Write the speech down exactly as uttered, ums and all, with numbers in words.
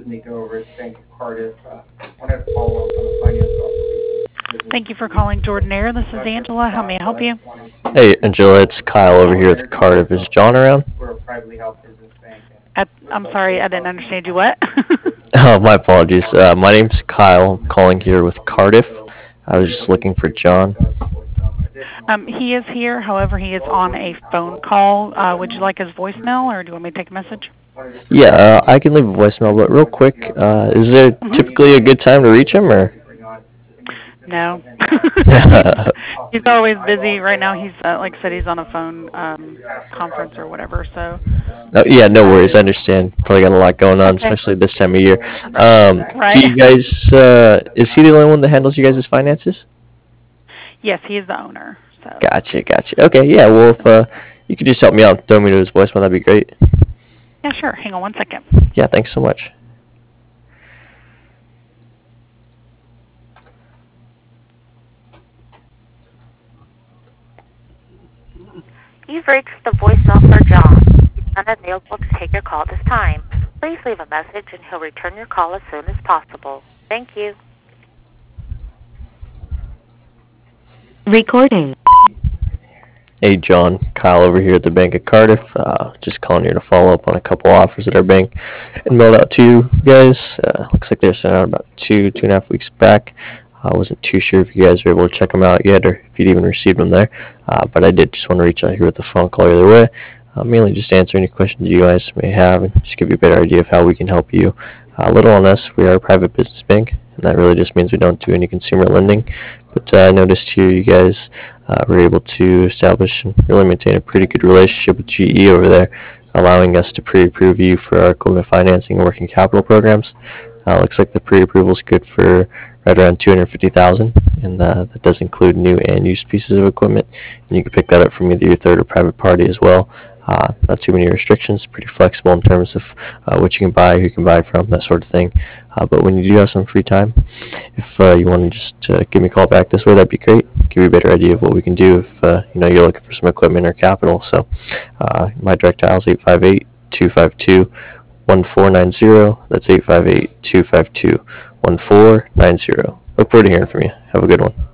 Thank you for calling Jordan This is Angela. How may I help you? Hey, Angela, it's Kyle over here with Cardiff. Is John around? At, I'm sorry, I didn't understand you. What? Oh, my apologies. Uh, my name's Kyle. I'm calling here with Cardiff. I was just looking for John. um, he is here. However, he is on a phone call. Uh, would you like his voicemail, or do you want me to take a message? Yeah, uh, I can leave a voicemail, but real quick, uh, is there Mm-hmm. typically a good time to reach him, or? No. he's, he's always busy. Right now, he's uh, like I said, he's on a phone um, conference or whatever. So. No, yeah, no worries. I understand. Probably got a lot going on, Okay. especially this time of year. Um, Right. do you guys? Uh, is he the only one that handles you guys' finances? Yes, he is the owner. So. Gotcha, gotcha. Okay, yeah. Well, if uh, you could just help me out, and throw me to his voicemail, that'd be great. Yeah, sure. Hang on one second. Yeah, thanks so much. You've reached the voicemail for John. He's unavailable to take your call at this time. Please leave a message and he'll return your call as soon as possible. Thank you. Recording. Hey, John, Kyle over here at the Bank of Cardiff. Uh, just calling here to follow up on a couple offers that our bank and mailed out to you guys. Uh, looks like they're sent out about two, two and a half weeks back. I wasn't too sure if you guys were able to check them out yet or if you'd even received them there. Uh, but I did just want to reach out here with a phone call either way. Uh, mainly just answer any questions you guys may have and just give you a better idea of how we can help you. Uh, a little on us, we are a private business bank, and that really just means we don't do any consumer lending. But uh, I noticed here you guys uh, were able to establish and really maintain a pretty good relationship with G E over there, allowing us to pre-approve you for our equipment financing and working capital programs. Uh, looks like the pre-approval is good for right around two hundred fifty thousand dollars, and uh, that does include new and used pieces of equipment. And you can pick that up from either your third or private party as well. Uh, not too many restrictions, pretty flexible in terms of uh, what you can buy, who you can buy from, that sort of thing. Uh, but when you do have some free time, if uh, you want to just uh, give me a call back this way, that'd be great. Give you a better idea of what we can do if uh, you know you're looking for some equipment or capital. So uh, my direct dial is eight five eight, two five two, one four nine zero. That's eight five eight, two five two, one four nine zero. Look forward to hearing from you. Have a good one.